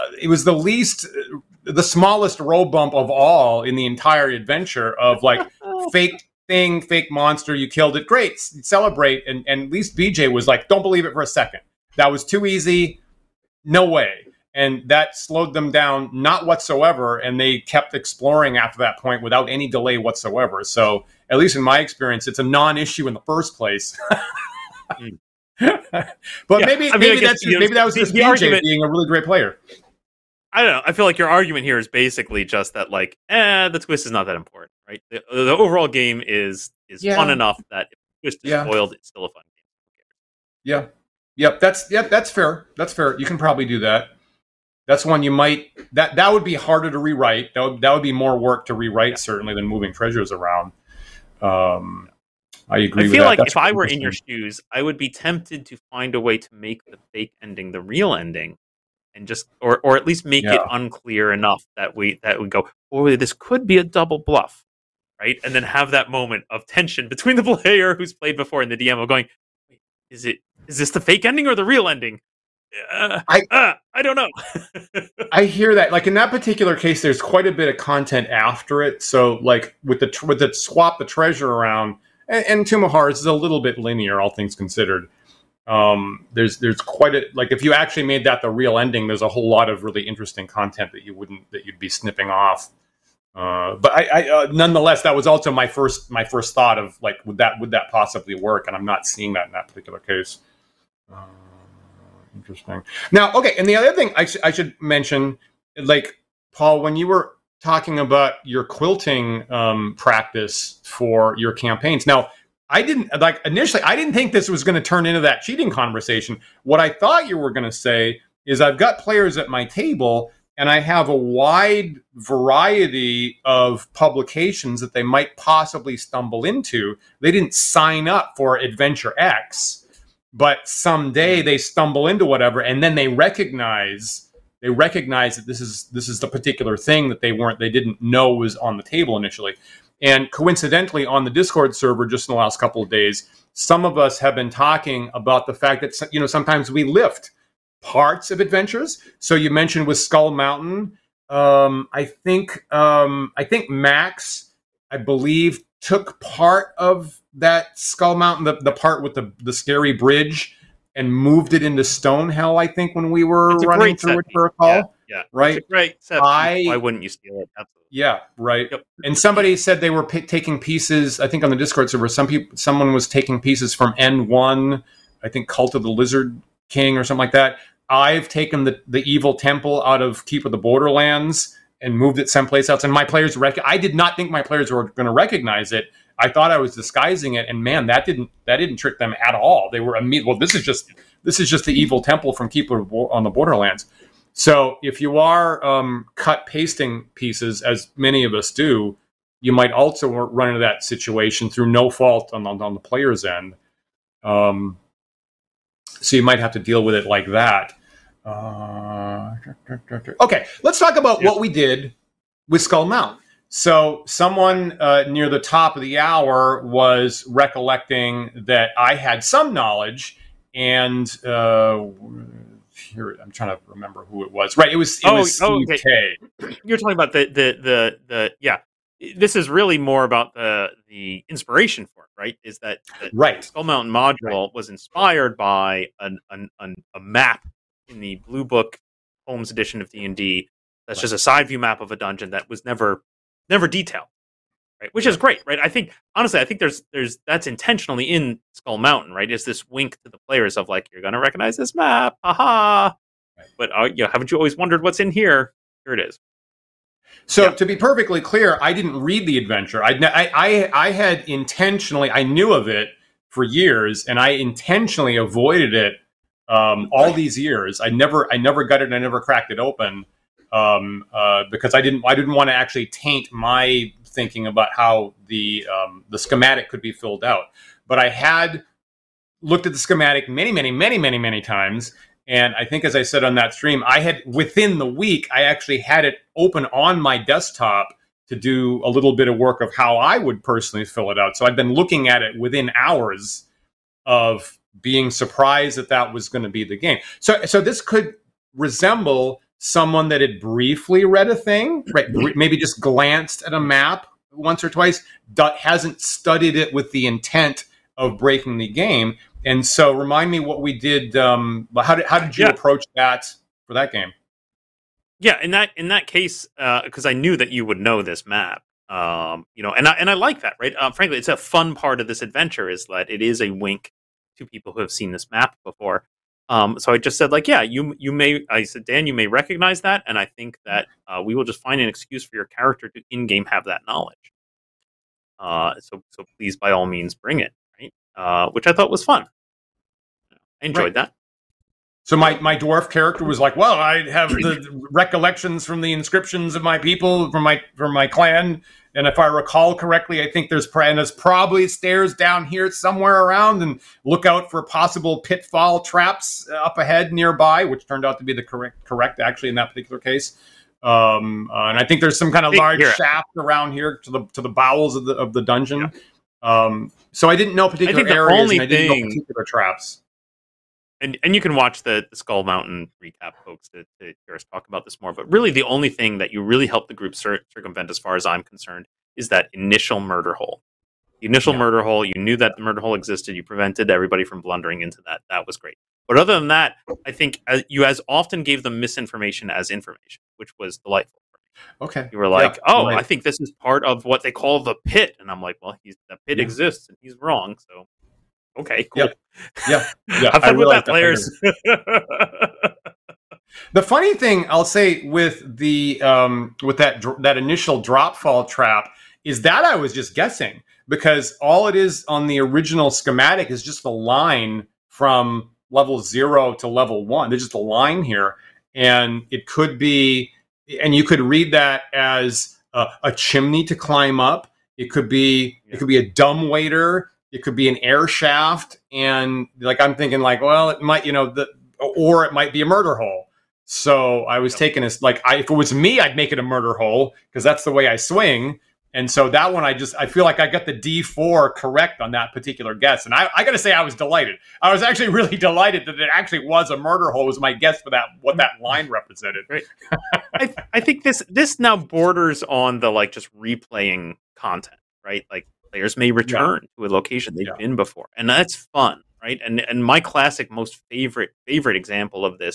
The smallest roll bump of all in the entire adventure of like fake thing, fake monster, you killed it, great, celebrate. And at least BJ was like, don't believe it for a second. That was too easy, no way. And that slowed them down, not whatsoever, and they kept exploring after that point without any delay whatsoever. So at least in my experience, it's a non-issue in the first place. But maybe that was just BJ argument, being a really great player. I don't know. I feel like your argument here is basically just that, like, the twist is not that important, right? The overall game is fun enough that if the twist is spoiled, it's still a fun game. Yep. That's fair. That's fair. You can probably do that. That's one you might that would be harder to rewrite. That would be more work to rewrite certainly than moving treasures around. I agree. I feel like if I were in your shoes, I would be tempted to find a way to make the fake ending the real ending. And just, or at least make it unclear enough that we go, oh, this could be a double bluff, right? And then have that moment of tension between the player who's played before and the DM of going, wait, is this the fake ending or the real ending? I don't know. I hear that. Like in that particular case, there's quite a bit of content after it. So like with the swap the treasure around, and Tomb of Horrors is a little bit linear, all things considered. There's quite a, like if you actually made that the real ending, there's a whole lot of really interesting content that you'd be snipping off. But I nonetheless, that was also my first thought of like, would that possibly work? And I'm not seeing that in that particular case. Interesting. Now, okay. And the other thing I should mention, like Paul, when you were talking about your quilting, practice for your campaigns. Now, I didn't think this was going to turn into that cheating conversation. What I thought you were going to say is I've got players at my table and I have a wide variety of publications that they might possibly stumble into. They didn't sign up for Adventure X, but someday they stumble into whatever, and then they recognize that this is the particular thing that they didn't know was on the table initially. And coincidentally, on the Discord server, just in the last couple of days, some of us have been talking about the fact that sometimes we lift parts of adventures. So you mentioned with Skull Mountain, I think Max, I believe, took part of that Skull Mountain, the part with the scary bridge, and moved it into Stonehell. I think when we were running through it for a call. Yeah. right? It's a great set. Why wouldn't you steal it? Absolutely. Yeah, right. Yep. And somebody said they were taking pieces. I think on the Discord server, someone was taking pieces from N1. I think Cult of the Lizard King or something like that. I've taken the evil temple out of Keep of the Borderlands and moved it someplace else. And my players I did not think my players were going to recognize it. I thought I was disguising it, and man, that didn't trick them at all. They were well. This is just the evil temple from Keep on the Borderlands. So if you are cut pasting pieces, as many of us do, you might also run into that situation through no fault on the player's end. So you might have to deal with it like that. Okay, let's talk about what we did with Skull Mountain. So someone near the top of the hour was recollecting that I had some knowledge, and here I'm trying to remember who it was. Right, it was Steve K. You're talking about the yeah. This is really more about the inspiration for it, right? Is that right? Skull Mountain module was inspired by a map in the Blue Book Holmes edition of D&D. That's just a side view map of a dungeon that was never detailed, right? Which is great, right? I think there's that's intentionally in Skull Mountain, right? Is this wink to the players of like, you're going to recognize this map, haha. Right. But haven't you always wondered what's in here? Here it is. So to be perfectly clear, I didn't read the adventure. I had intentionally, I knew of it for years, and I intentionally avoided it all these years. I never got it. I never cracked it open because I didn't want to actually taint my thinking about how the schematic could be filled out. But I had looked at the schematic many times. And I think, as I said on that stream, within the week, I actually had it open on my desktop to do a little bit of work of how I would personally fill it out. So I'd been looking at it within hours of being surprised that was going to be the game. So this could resemble someone that had briefly read a thing, right? Maybe just glanced at a map once or twice, hasn't studied it with the intent of breaking the game. And so remind me what we did. How did you approach that for that game? Yeah, in that case, because I knew that you would know this map, and I like that, right? Frankly, it's a fun part of this adventure is that it is a wink to people who have seen this map before. So I just said, like, yeah, I said, Dan, you may recognize that, and I think that we will just find an excuse for your character to in-game have that knowledge. So please, by all means, bring it, right? Which I thought was fun. I enjoyed that. So my dwarf character was like, well, I have the recollections from the inscriptions of my people, from my clan, and if I recall correctly, I think there's probably stairs down here somewhere around, and look out for possible pitfall traps up ahead nearby, which turned out to be the correct actually in that particular case. And I think there's some kind of large shaft around here to the bowels of the dungeon. Yeah. So I didn't know particular areas, and I didn't know particular traps. And you can watch the Skull Mountain recap, folks, to hear us talk about this more. But really, the only thing that you really help the group circumvent, as far as I'm concerned, is that initial murder hole. The initial murder hole, you knew that the murder hole existed. You prevented everybody from blundering into that. That was great. But other than that, I think you as often gave them misinformation as information, which was delightful. Okay. You were like, right. I think this is part of what they call the pit. And I'm like, well, the pit exists, and he's wrong, so... Okay, cool. Yeah. Have fun with that, players. The funny thing I'll say with the with that initial drop fall trap is that I was just guessing, because all it is on the original schematic is just the line from level 0 to level 1. There's just a line here, and it could be, and you could read that as a chimney to climb up. It could be a dumbwaiter. It could be an air shaft, and like I'm thinking, like, well, it might, or it might be a murder hole. So I was taking this like, if it was me, I'd make it a murder hole because that's the way I swing. And so that one, I feel like I got the D4 correct on that particular guess, and I got to say, I was delighted. I was actually really delighted that it actually was a murder hole. Was my guess for that, what that line represented. Right. I think this now borders on the like just replaying content, right? Like. Players may return to a location they've been before, and that's fun, right? And my classic, most favorite example of this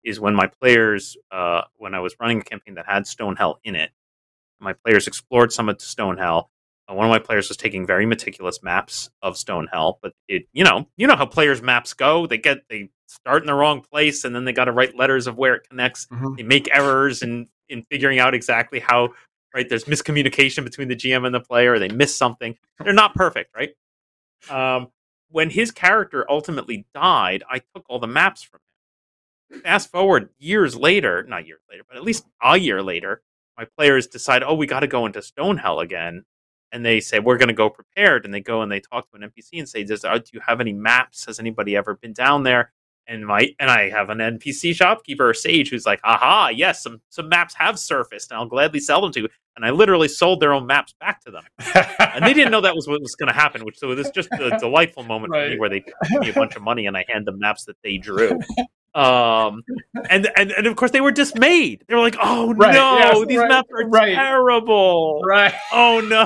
is when my players, when I was running a campaign that had Stonehell in it, my players explored some of Stonehell. One of my players was taking very meticulous maps of Stonehell, but you know how players' maps go. They start in the wrong place, and then they got to write letters of where it connects. Mhm. They make errors in figuring out exactly how. Right, there's miscommunication between the GM and the player. Or they miss something. They're not perfect, right? When his character ultimately died, I took all the maps from him. Fast forward not years later, but at least a year later, my players decide, we got to go into Stonehell again. And they say, we're going to go prepared. And they go and they talk to an NPC and say, do you have any maps? Has anybody ever been down there? And I have an NPC shopkeeper, or Sage, who's like, aha, yes, some maps have surfaced, and I'll gladly sell them to you. And I literally sold their own maps back to them. And they didn't know that was what was going to happen, so it was just a delightful moment for me where they give me a bunch of money and I hand them maps that they drew. And of course they were dismayed. They were like, "Oh no, these maps are terrible!" Right? Oh no.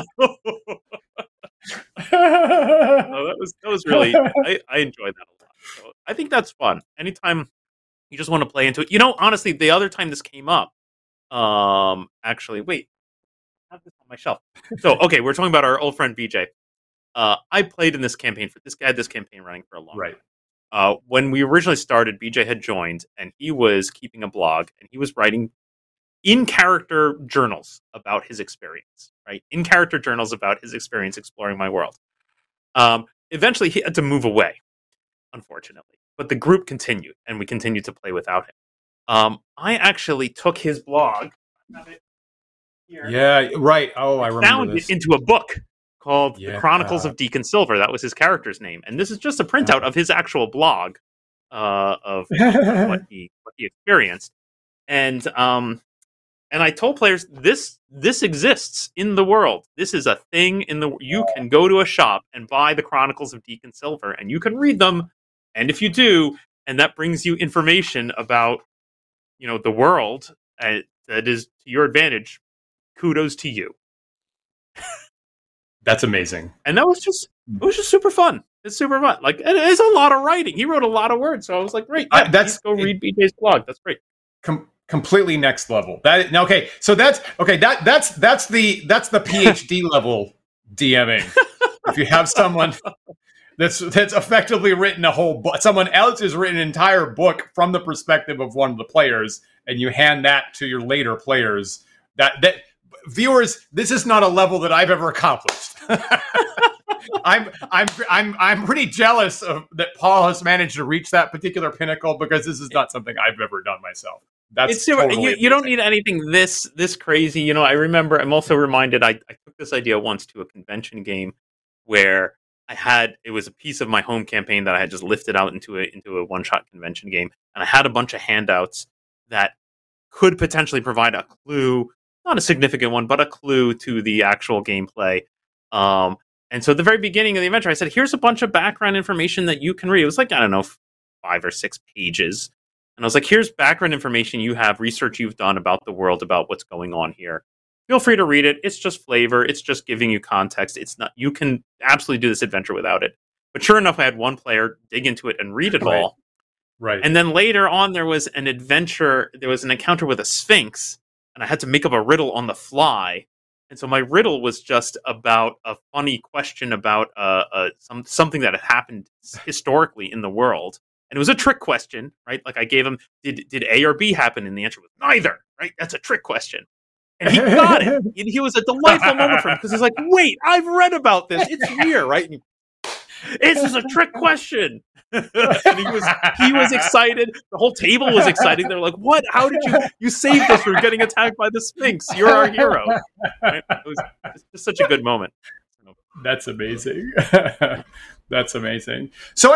That was really. I enjoyed that a lot. So I think that's fun. Anytime you just want to play into it. Honestly, the other time this came up, actually, wait, I have this on my shelf. So okay, we're talking about our old friend BJ. I played in this campaign for this guy. Had this campaign running for a long time. When we originally started, BJ had joined, and he was keeping a blog, and he was writing in-character journals about his experience, right? In-character journals about his experience exploring my world. Eventually, he had to move away, unfortunately. But the group continued, and we continued to play without him. I actually took his blog. I have it here. Yeah, right. Oh, I remember found this. it into a book called The Chronicles of Deacon Silver. That was his character's name. And this is just a printout of his actual blog of what he experienced. And I told players, this exists in the world. This is a thing you can go to a shop and buy the Chronicles of Deacon Silver, and you can read them. And if you do, and that brings you information about, the world that is to your advantage, kudos to you. That's amazing. And it was just super fun. It's super fun. Like, it's a lot of writing. He wrote a lot of words. So I was like, great. Yeah, let's go read BJ's blog. That's great. Completely next level. That's the PhD level DMing. If you have someone that's effectively written a whole book, someone else has written an entire book from the perspective of one of the players, and you hand that to your later players, that viewers, this is not a level that I've ever accomplished. I'm pretty jealous of that Paul has managed to reach that particular pinnacle, because this is not something I've ever done myself. That's totally you don't need anything this crazy. I remember. I'm also reminded. I took this idea once to a convention game where it was a piece of my home campaign that I had just lifted out into a one-shot convention game, and I had a bunch of handouts that could potentially provide a clue. Not a significant one, but a clue to the actual gameplay. And so at the very beginning of the adventure, I said, here's a bunch of background information that you can read. It was like, I don't know, 5 or 6 pages. And I was like, here's background information you have, research you've done about the world, about what's going on here. Feel free to read it. It's just flavor. It's just giving you context. It's not, you can absolutely do this adventure without it. But sure enough, I had one player dig into it and read it all. Right. And then later on, there was an encounter with a Sphinx, and I had to make up a riddle on the fly. And so my riddle was just about a funny question about something that had happened historically in the world. And it was a trick question, right? Like I gave him, did A or B happen? And the answer was neither, right? That's a trick question. And he got it. He was a delightful moment for him, because he's like, wait, I've read about this. It's here, right? And this is a trick question. And he was excited. The whole table was excited. They're like, what? How did you saved us from getting attacked by the Sphinx? You're our hero. Right? It's just such a good moment. That's amazing. That's amazing. So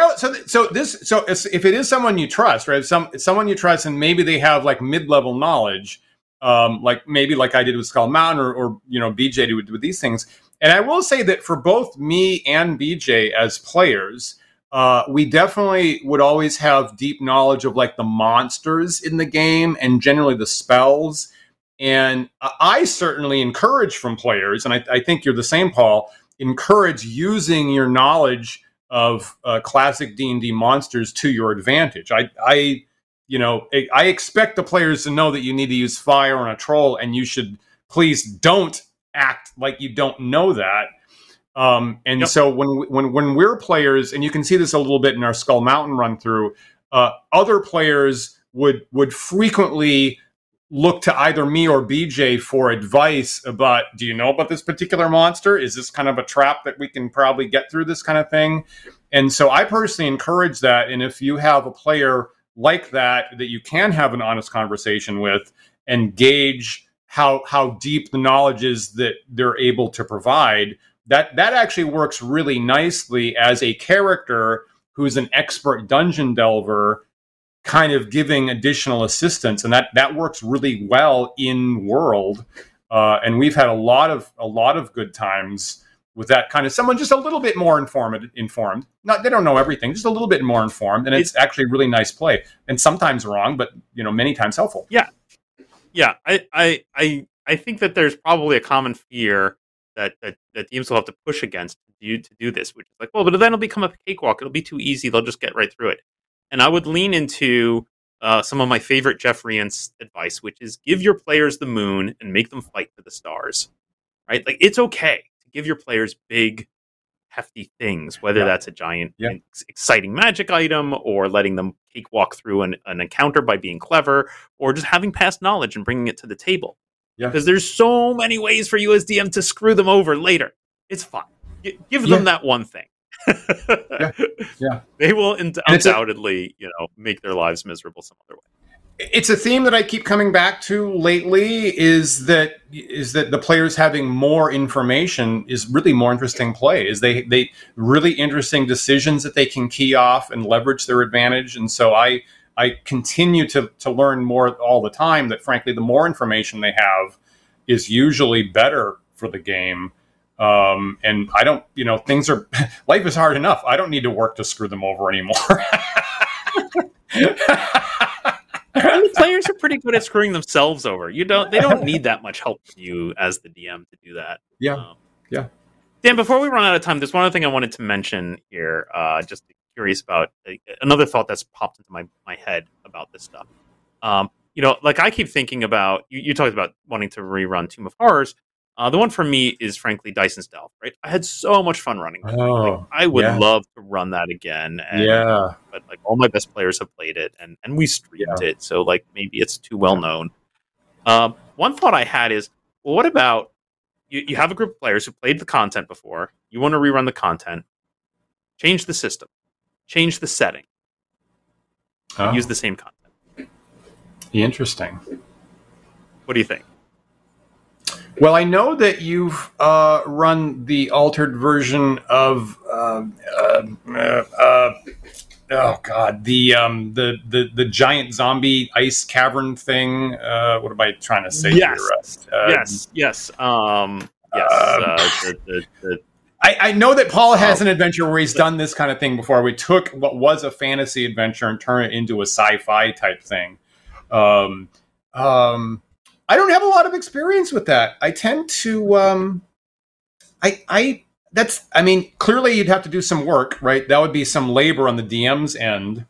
if it is someone you trust, right? Someone you trust, and maybe they have like mid-level knowledge, like I did with Skull Mountain, or BJ did with these things. And I will say that for both me and BJ as players, we definitely would always have deep knowledge of like the monsters in the game and generally the spells. And I certainly encourage from players, and I think you're the same, Paul, encourage using your knowledge of classic D&D monsters to your advantage. I expect the players to know that you need to use fire on a troll, and you should please don't act like you don't know that. So when we're players, and you can see this a little bit in our Skull Mountain run through, other players would frequently look to either me or BJ for advice about, do you know about this particular monster? Is this kind of a trap that we can probably get through, this kind of thing? And so I personally encourage that. And if you have a player like that you can have an honest conversation with and gauge how deep the knowledge is that they're able to provide, that actually works really nicely as a character who's an expert dungeon delver, kind of giving additional assistance, and that works really well in world. And we've had a lot of good times with that kind of someone just a little bit more informed. Not they don't know everything, just a little bit more informed, and it's actually really nice play. And sometimes wrong, but many times helpful. Yeah. I think that there's probably a common fear that teams will have to push against you to do this, which is like, well, but then it'll become a cakewalk. It'll be too easy. They'll just get right through it. And I would lean into some of my favorite Jeff Rien's advice, which is give your players the moon and make them fight for the stars. Right? Like, it's okay to give your players big, hefty things, whether that's a giant, exciting magic item, or letting them cakewalk through an encounter by being clever, or just having past knowledge and bringing it to the table. Yeah. Because there's so many ways for you as DM to screw them over later. It's fine. Give them that one thing. They will undoubtedly, make their lives miserable some other way. It's a theme that I keep coming back to lately. Is that the players having more information is really more interesting play. Is they really interesting decisions that they can key off and leverage their advantage. And so I continue to learn more all the time. That frankly, the more information they have is usually better for the game. And I don't, life is hard enough. I don't need to work to screw them over anymore. The players are pretty good at screwing themselves over. They don't need that much help from you as the DM to do that. Yeah. Dan, before we run out of time, there's one other thing I wanted to mention here. Just curious about another thought that's popped into my head about this stuff. Like I keep thinking about, you talked about wanting to rerun Tomb of Horrors. The one for me is frankly Dyson's Delve, right? I had so much fun running that. I would love to run that again. But like all my best players have played it and we streamed it. So like maybe it's too well known. One thought I had is, well, what about you have a group of players who played the content before, you want to rerun the content, change the system, change the setting, use the same content. Interesting. What do you think? Well, I know that you've run the altered version of the giant zombie ice cavern thing. What am I trying to say here? Yes. I know that Paul has an adventure where he's done this kind of thing before. We took what was a fantasy adventure and turned it into a sci-fi type thing. I don't have a lot of experience with that. I tend to, clearly you'd have to do some work, right? That would be some labor on the DM's end.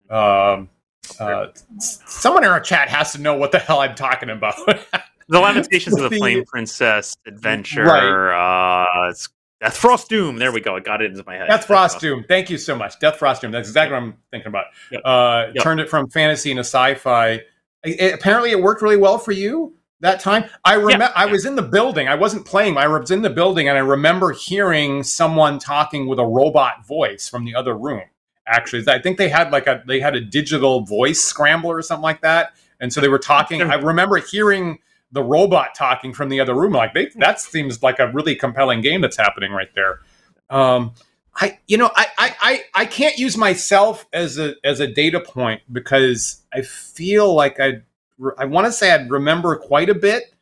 Someone in our chat has to know what the hell I'm talking about. The Lamentations of the Flame Princess adventure. Right. Death Frost Doom. There we go. I got it into my head. Death Frost Doom. Thank you so much. Death Frost Doom. That's exactly what I'm thinking about. Yep. Turned it from fantasy into sci-fi. Apparently it worked really well for you that time. I was in the building. I wasn't playing. I was in the building, and I remember hearing someone talking with a robot voice from the other room. Actually, I think they had a digital voice scrambler or something like that, and so they were talking. I remember hearing the robot talking from the other room. Like that seems like a really compelling game that's happening right there. I can't use myself as a data point because I feel like I want to say I'd remember quite a bit,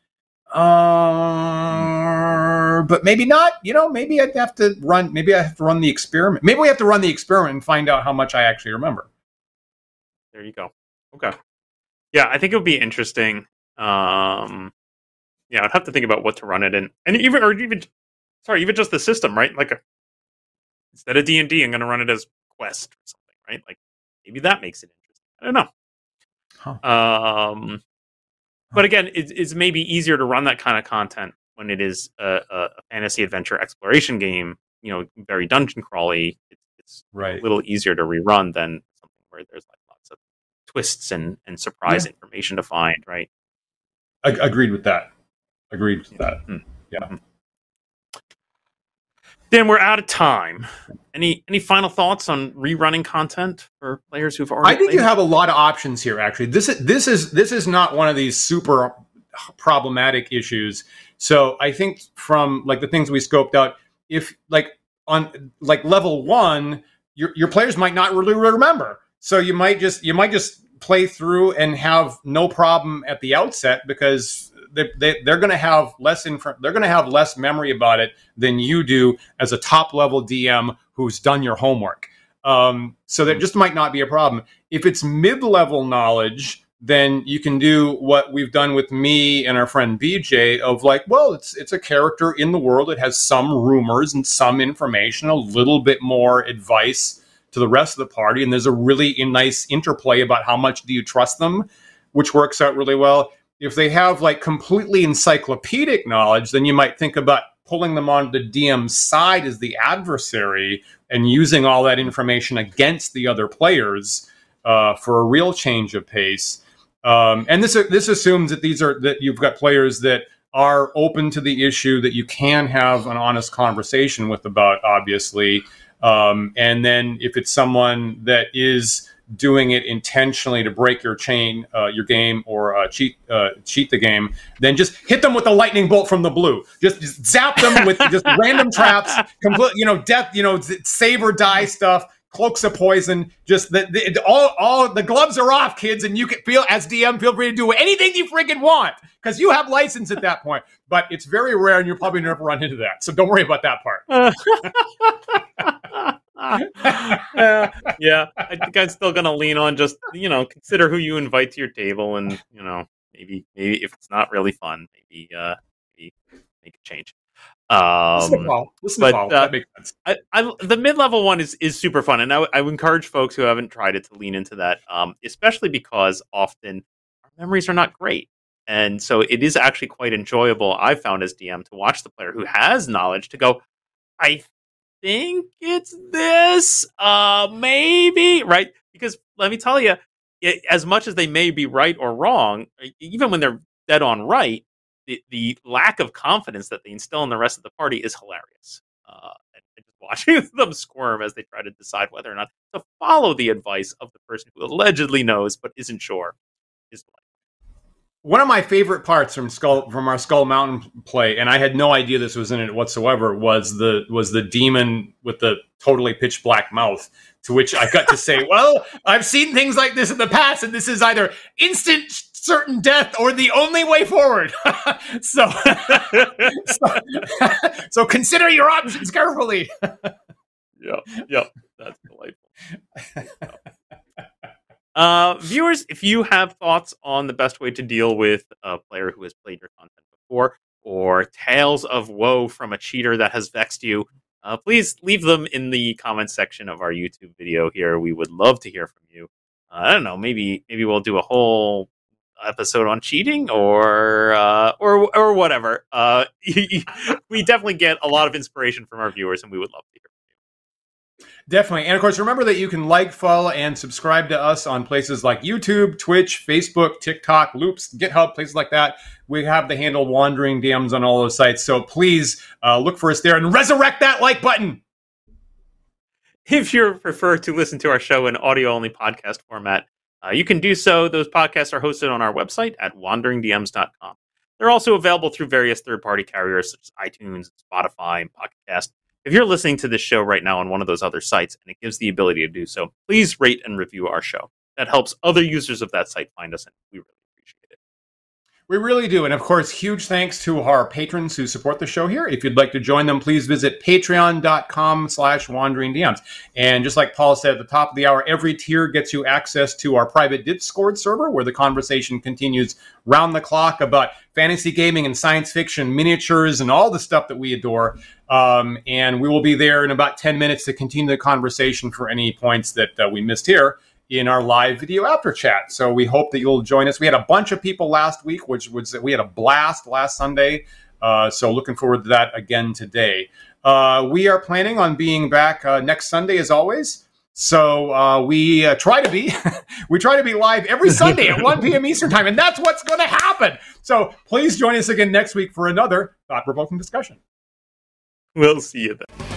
but maybe not. Maybe I'd have to run. Maybe I have to run the experiment. Maybe we have to run the experiment and find out how much I actually remember. There you go. Okay. Yeah, I think it would be interesting. I'd have to think about what to run it in, and even just the system, right? Like instead of D&D, I'm going to run it as Quest or something, right? Like maybe that makes it interesting. I don't know. But again, it's maybe easier to run that kind of content when it is a fantasy adventure exploration game, very dungeon crawly. It's Right. a little easier to rerun than something where there's like lots of twists and surprise information to find, right? Agreed with that. Yeah. Dan, we're out of time. Any final thoughts on rerunning content for players who've already? I think played you have a lot of options here. Actually, this is not one of these super problematic issues. So I think from like the things we scoped out, if like on like level 1, your players might not really remember. So you might just play through and have no problem at the outset because they're going to have less memory about it than you do as a top level DM who's done your homework. So that just might not be a problem. If it's mid-level knowledge, then you can do what we've done with me and our friend BJ of like, well, it's a character in the world. It has some rumors and some information, a little bit more advice to the rest of the party. And there's a really nice interplay about how much do you trust them, which works out really well. If they have like completely encyclopedic knowledge, then you might think about pulling them on the DM's side as the adversary and using all that information against the other players for a real change of pace. And this assumes that that you've got players that are open to the issue that you can have an honest conversation with about, obviously. And then if it's someone that is doing it intentionally to break your game, or cheat the game, then just hit them with a lightning bolt from the blue. Just zap them with just random traps, complete, death, save or die stuff, cloaks of poison. Just all the gloves are off, kids, and you can as DM feel free to do anything you freaking want because you have license at that point. But it's very rare, and you'll probably never run into that. So don't worry about that part. Yeah, I think I'm still gonna lean on just consider who you invite to your table, and maybe if it's not really fun, maybe make a change. Listen to Paul. That makes sense. The mid-level one is super fun, and I would encourage folks who haven't tried it to lean into that, especially because often our memories are not great. And so it is actually quite enjoyable, I've found as DM, to watch the player who has knowledge to go, I think it's this, maybe, right? Because let me tell you, as much as they may be right or wrong, even when they're dead on right, the lack of confidence that they instill in the rest of the party is hilarious. And just watching them squirm as they try to decide whether or not to follow the advice of the person who allegedly knows but isn't sure is delightful. One of my favorite parts from our Skull Mountain play, and I had no idea this was in it whatsoever, was the demon with the totally pitch black mouth. To which I got to say, "Well, I've seen things like this in the past, and this is either instant certain death or the only way forward." So consider your options carefully. Yep, that's delightful. Viewers, if you have thoughts on the best way to deal with a player who has played your content before, or tales of woe from a cheater that has vexed you, please leave them in the comments section of our YouTube video here. We would love to hear from you. I don't know, maybe we'll do a whole episode on cheating or whatever. We definitely get a lot of inspiration from our viewers, and we would love to hear from you. Definitely. And of course, remember that you can like, follow, and subscribe to us on places like YouTube, Twitch, Facebook, TikTok, Loops, GitHub, places like that. We have the handle Wandering DMs on all those sites. So please look for us there and resurrect that like button. If you prefer to listen to our show in audio-only podcast format, you can do so. Those podcasts are hosted on our website at wanderingdms.com. They're also available through various third-party carriers such as iTunes, Spotify, and Pocket Cast. If you're listening to this show right now on one of those other sites and it gives the ability to do so, please rate and review our show. That helps other users of that site find us, and we really appreciate it. We really do. And of course, huge thanks to our patrons who support the show here. If you'd like to join them, please visit patreon.com/wanderingdms. And just like Paul said at the top of the hour, every tier gets you access to our private Discord server where the conversation continues round the clock about fantasy gaming and science fiction, miniatures, and all the stuff that we adore. And we will be there in about 10 minutes to continue the conversation for any points that we missed here. in our live video after chat. So we hope that you'll join us. We had a bunch of people last week, we had a blast last Sunday. So looking forward to that again today. We are planning on being back next Sunday as always. So we try to be live every Sunday at 1 p.m. Eastern time, and that's what's going to happen. So please join us again next week for another thought-provoking discussion. We'll see you then.